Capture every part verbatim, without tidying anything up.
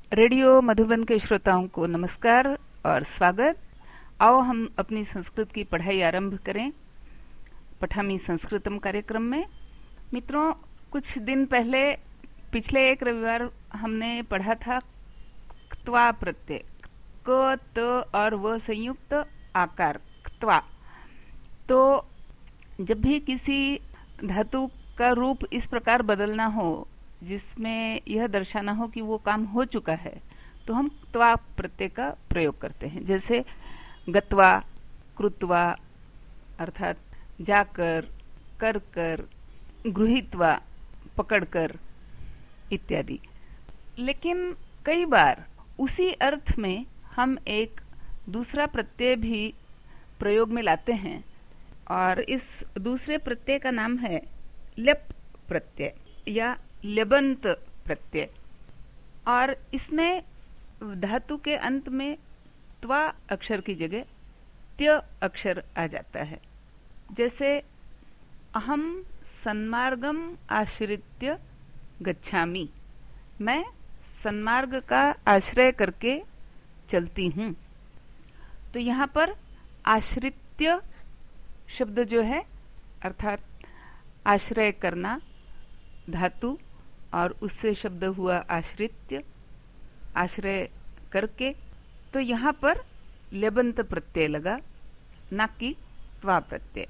Radio Madhuban के श्रोताओं को नमस्कार और स्वागत। आओ हम अपनी संस्कृत की पढ़ाई आरंभ करें पठामी संस्कृतम कार्यक्रम में। मित्रों, कुछ दिन पहले पिछले एक रविवार हमने पढ़ा था क्त्वा प्रत्यय, क त और व संयुक्त आकार क्त्वा। तो जब भी किसी धातु का रूप इस प्रकार बदलना हो जिसमें यह दर्शाना हो कि वो काम हो चुका है, तो हम क्त्वा प्रत्यय का प्रयोग करते हैं। जैसे गत्वा, कृत्वा अर्थात जाकर, कर कर, गृहीत्वा पकड़कर इत्यादि। लेकिन कई बार उसी अर्थ में हम एक दूसरा प्रत्यय भी प्रयोग में लाते हैं और इस दूसरे प्रत्यय का नाम है ल्यप प्रत्यय या लेबंत प्रत्यय। और इसमें धातु के अंत में त्वा अक्षर की जगह त्य अक्षर आ जाता है। जैसे अहम सन्मार्गम आश्रित्य गच्छामि, मैं सन्मार्ग का आश्रय करके चलती हूँ। तो यहाँ पर आश्रित्य शब्द जो है अर्थात आश्रय करना धातु और उससे शब्द हुआ आश्रित्य, आश्रय करके। तो यहाँ पर लेबंत प्रत्यय लगा, ना कि त्वा प्रत्यय।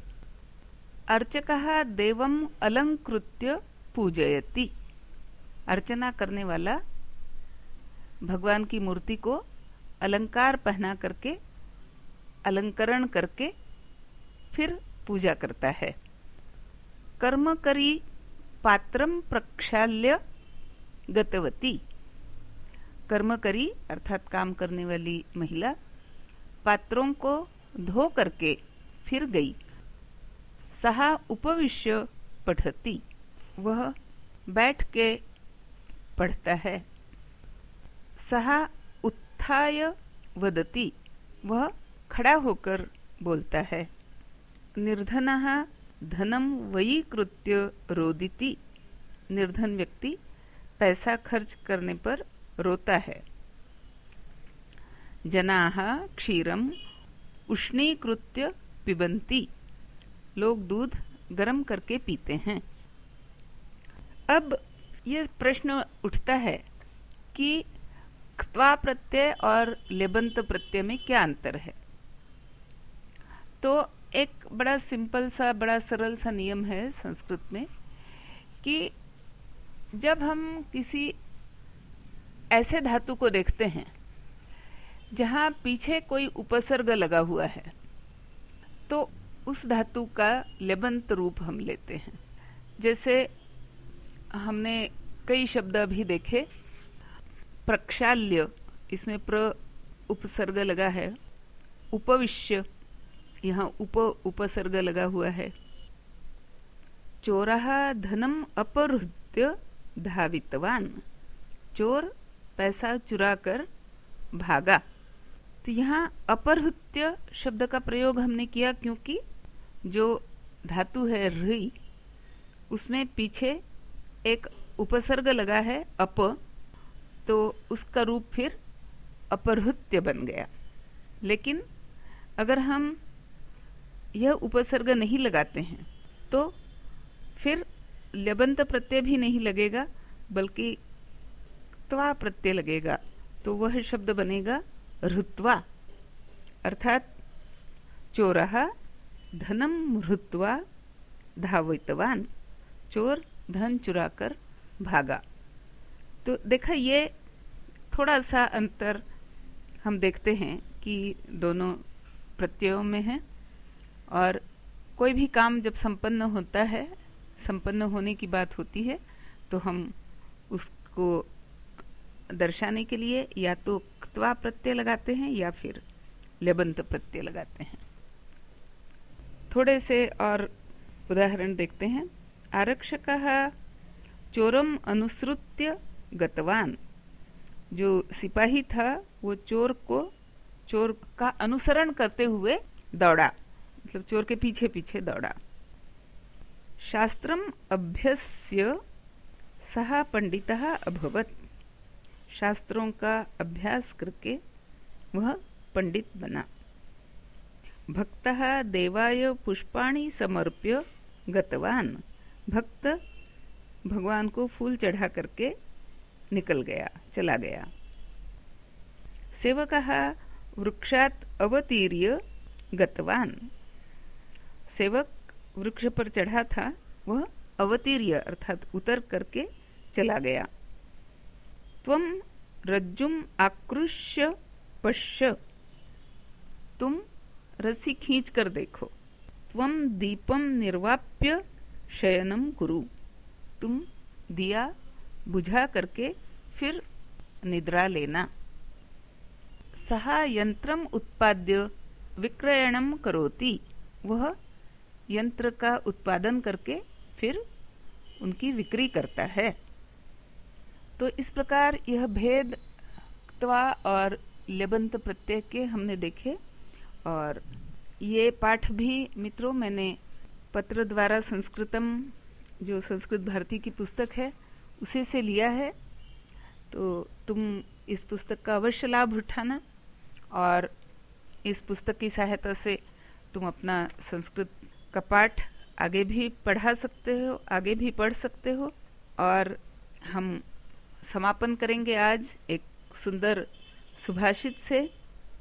अर्चकः देवम अलंकृत्य पूजयति, अर्चना करने वाला भगवान की मूर्ति को अलंकार पहना करके, अलंकरण करके फिर पूजा करता है। कर्मकरी पात्रम प्रक्षाल्य गतवती, कर्मकरी अर्थात काम करने वाली महिला पात्रों को धो करके फिर गई। सहा उपविश्य पठती, वह बैठ के पढ़ता है। सहा उत्थाय वदति, वह खड़ा होकर बोलता है। निर्धनः धनम वयीकृत्य रोदिति, निर्धन व्यक्ति पैसा खर्च करने पर रोता है। जनाः क्षीरम उष्णीकृत्य पिबन्ति, लोग दूध गर्म करके पीते हैं। अब ये प्रश्न उठता है कि क्त्वा प्रत्यय और लेबंत प्रत्यय में क्या अंतर है। तो एक बड़ा सिंपल सा, बड़ा सरल सा नियम है संस्कृत में कि जब हम किसी ऐसे धातु को देखते हैं जहां पीछे कोई उपसर्ग लगा हुआ है, तो उस धातु का लेबंत रूप हम लेते हैं। जैसे हमने कई शब्द अभी देखे, प्रक्षाल्य, इसमें प्र उपसर्ग लगा है। उपविश्य, यहाँ उप उपसर्ग लगा हुआ है। चोरः धनम अपहृत्य धावितवान, चोर पैसा चुरा कर भागा। तो यहाँ अपहृत्य शब्द का प्रयोग हमने किया क्योंकि जो धातु है ऋ, उसमें पीछे एक उपसर्ग लगा है अप, तो उसका रूप फिर अपहृत्य बन गया। लेकिन अगर हम यह उपसर्ग नहीं लगाते हैं तो फिर लेबंत प्रत्यय भी नहीं लगेगा, बल्कि त्वा प्रत्यय लगेगा। तो वह शब्द बनेगा ऋत्वा, अर्थात चोरः धनम ऋत्वा धावितवान, चोर धन चुराकर भागा। तो देखा, ये थोड़ा सा अंतर हम देखते हैं कि दोनों प्रत्ययों में है। और कोई भी काम जब संपन्न होता है, संपन्न होने की बात होती है, तो हम उसको दर्शाने के लिए या तो क्त्वा प्रत्यय लगाते हैं या फिर लेबंत प्रत्यय लगाते हैं। थोड़े से और उदाहरण देखते हैं। आरक्षकः चोरम अनुसृत्य गतवान, जो सिपाही था वो चोर को, चोर का अनुसरण करते हुए दौड़ा, मतलब चोर के पीछे पीछे दौड़ा। शास्त्रम अभ्यस्य सः पंडितः अभवत्, शास्त्रों का अभ्यास करके वह पंडित बना। भक्तः देवाय पुष्पाणि समर्प्य गतवान, भक्त भगवान को फूल चढ़ा करके निकल गया, चला गया। सेवकः वृक्षात् अवतीर्य गतवान, सेवक वृक्ष पर चढ़ा था, वह अवतीर्य अर्थात उतर करके चला गया। त्वं रज्जुम आकृष्य पश्य, तुम रस्सी खींच कर देखो। त्वं दीपम निर्वाप्य शयनम कुरु, तुम दिया बुझा करके फिर निद्रा लेना। सहा यंत्रम उत्पाद्य विक्रयणम करोति, वह यंत्र का उत्पादन करके फिर उनकी बिक्री करता है। तो इस प्रकार यह भेद त्वा और लेबंत प्रत्यय के हमने देखे। और ये पाठ भी मित्रों मैंने पत्र द्वारा संस्कृतम, जो संस्कृत भारती की पुस्तक है, उसे से लिया है। तो तुम इस पुस्तक का अवश्य लाभ उठाना और इस पुस्तक की सहायता से तुम अपना संस्कृत का पाठ आगे भी पढ़ा सकते हो, आगे भी पढ़ सकते हो। और हम समापन करेंगे आज एक सुंदर सुभाषित से।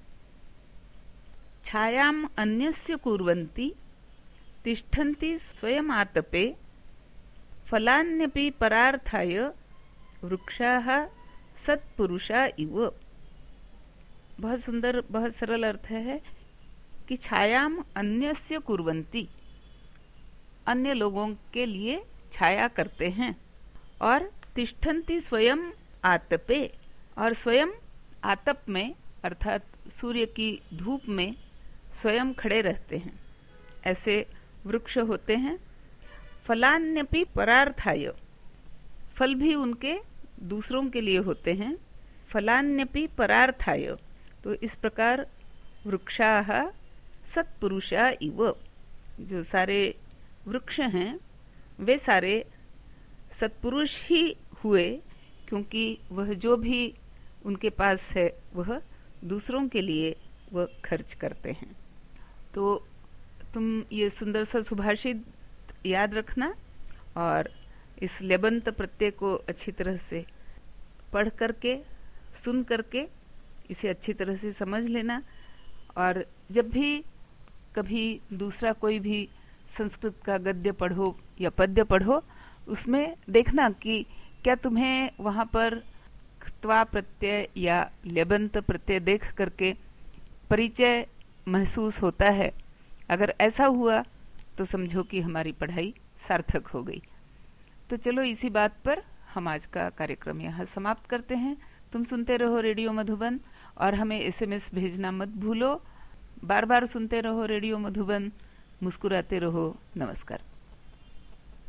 छायाम अन्यस्य कुर्वन्ति तिष्ठन्ति स्वयं आतपे, फलान्यपि परार्थाय वृक्षाः सत्पुरुषा इव। बहुत सुंदर, बहुत सरल अर्थ है कि छायाम अन्यस्य कुर्वन्ति, अन्य लोगों के लिए छाया करते हैं। और तिष्ठन्ति स्वयं आतपे, और स्वयं आतप में अर्थात सूर्य की धूप में स्वयं खड़े रहते हैं, ऐसे वृक्ष होते हैं। फलान्यपि परार्थाय, फल भी उनके दूसरों के लिए होते हैं। फलान्यपि परार्थाय, तो इस प्रकार वृक्षाः सत्पुरुषा इव, जो सारे वृक्ष हैं वे सारे सत्पुरुष ही हुए, क्योंकि वह जो भी उनके पास है वह दूसरों के लिए वह खर्च करते हैं। तो तुम ये सुंदर सा सुभाषित याद रखना और इस लेबंत प्रत्यय को अच्छी तरह से पढ़ करके, सुन करके इसे अच्छी तरह से समझ लेना। और जब भी कभी दूसरा कोई भी संस्कृत का गद्य पढ़ो या पद्य पढ़ो, उसमें देखना कि क्या तुम्हें वहाँ पर त्वा प्रत्यय या लेबंत प्रत्यय देख करके परिचय महसूस होता है। अगर ऐसा हुआ तो समझो कि हमारी पढ़ाई सार्थक हो गई। तो चलो इसी बात पर हम आज का कार्यक्रम यहाँ समाप्त करते हैं। तुम सुनते रहो रेडियो मधुबन और हमें एसएमएस भेजना मत भूलो। बार बार सुनते रहो रेडियो मधुबन, मुस्कुराते रहो। नमस्कार।